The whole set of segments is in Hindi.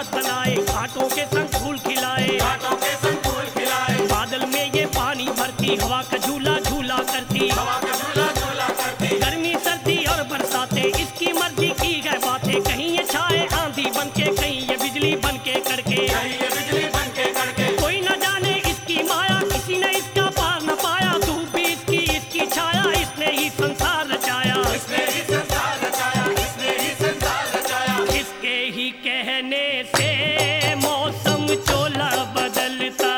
बनाए, घाटों के संग फूल खिलाए, घाटों के संग फूल खिलाए, बादल में ये पानी भरती, हवा का झूला झूला करती, हवा का झूला झूला करती, गर्मी सर्दी और बरसाते इसकी मर्जी की है बातें, कहीं ये छाए आंधी बनके, कहीं ये बिजली बनके कड़के, कहीं ये बिजली बनके कड़के, कोई न जाने इसकी माया, किसी ने इसका पार न पाया, धूप भी इसकी छाया, इसने ही संसार रचाया, इसने ही संसार रचाया, इसने ही संसार रचाया, इसके ही कहने से मौसम चोला बदलता,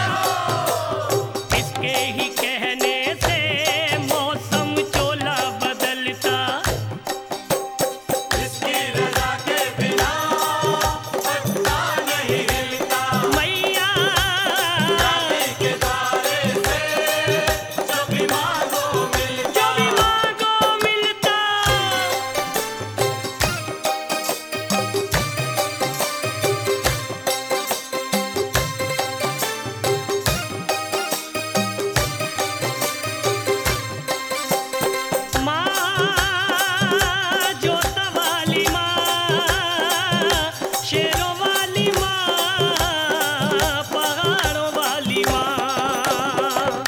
इसके ही कहने से मौसम चोला बदलता, इसकी रजा के बिना पत्ता नहीं हिलता, मैया रानी के द्वारे से जो भी मांगो मिलता, जो भी मांगो मिलता। माँ जोता वाली माँ, शेरों वाली माँ, पहाड़ों वाली माँ,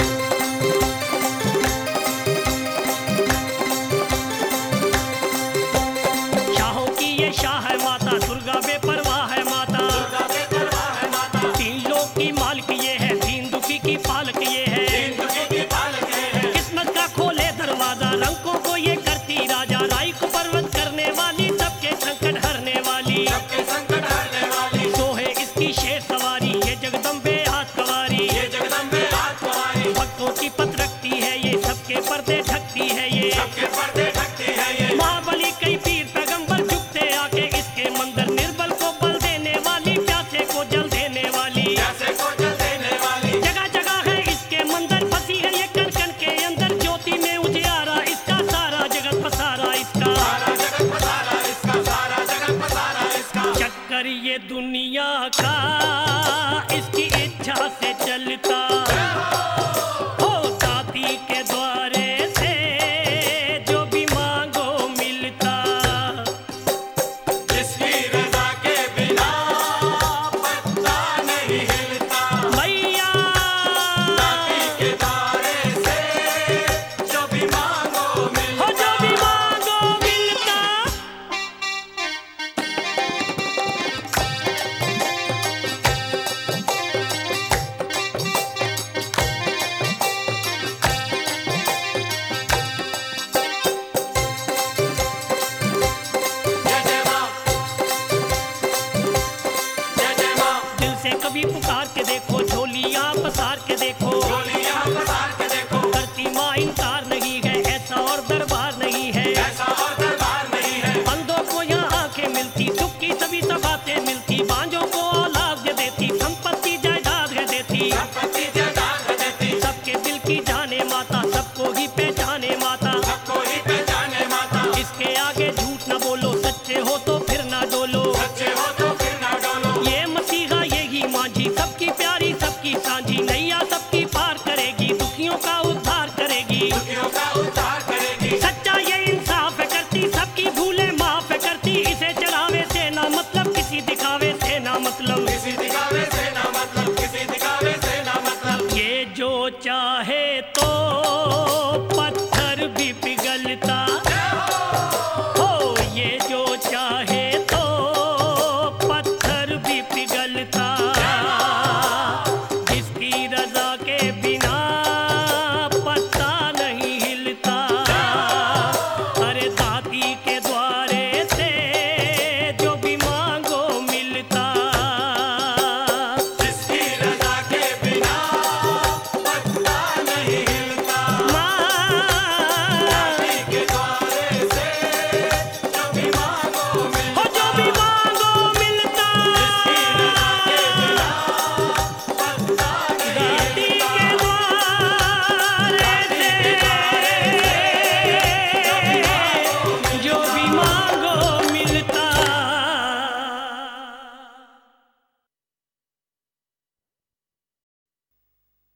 शाहों की ये शाह है माता, दुर्गा बेपरवाह है माता, दुर्गा बेपरवाह है माता, तीन लोक की मालिक ये है, दीन दुखी की पालक ये है, दीन दुखी की पालक ये है, किस्मत का खोले दरवाजा, रंगों को ये करती राजा, राई को पर्वत करने वाली, सबके संकट हरने वाली, सबके संकट हरने वाली, सोहे इसकी शेर सवारी, ये जगदम्बे हाथ कवारी, ये जगदम्बे हाथ कुंवारी, भक्तों की पत रखती है ये, सबके पर्दे ढकती है ये, सबके पर्दे ढकती है ये, महाबली कई पीर पैगंबर झुकते आके इसके मंदिर, निर्बल को बल देने वाली, प्यासे को जल देने वाली, प्यासे को जल देने वाली, जगह जगह है इसके मंदिर, फंसी है ये कण कण के अंदर, ज्योति में उजियारा इसका, सारा जगत पसारा इसका, सारा जगत पसारा इसका, सारा जगत पसारा इसका, चक्कर ये दुनिया का इसकी इच्छा से चलता, हो दाती के द्वारे से जो भी मांगो मिलता, जिसकी रजा के बिना पत्ता नहीं हिलता, मैया दाती के द्वारे से जो भी मांगो हो मिलता, जो भी मांगो मिलता। जय जय माँ, जय जय माँ, दिल से कभी पुकार के देखो, झोलियां पसार के देखो, झोलियाँ पसार के देखो, धरती माँ इनकार नहीं है, ऐसा और दरबार नहीं है, ऐसा और दरबार नहीं है, अंधों को यहाँ आंखें मिलती, सुख की सभी सौगातें मिलती, बांझों को औलाद दे देती, संपत्ति जायदाद है देती, संपत्ति जायदाद है देती, सबके दिल की जाने माता, सबको ही पहचाने माता, सबको ही पहचाने माता, इसके आगे झूठ न बोलो, सच्चे हो तो फिर ना डोलो, सच्चे हो तो फिर ना डोलो, ये मसीहा यही मांझी, सबकी प्यारी सबकी सांझी, नैया सबकी पार करेगी, दुखियों का उद्धार करेगी, दुखियों का उद्धार करेगी, सच्चा ये इंसाफ करती, सबकी भूले माफ करती, इसे चढ़ावे से ना मतलब, किसी दिखावे से ना मतलब, किसी दिखावे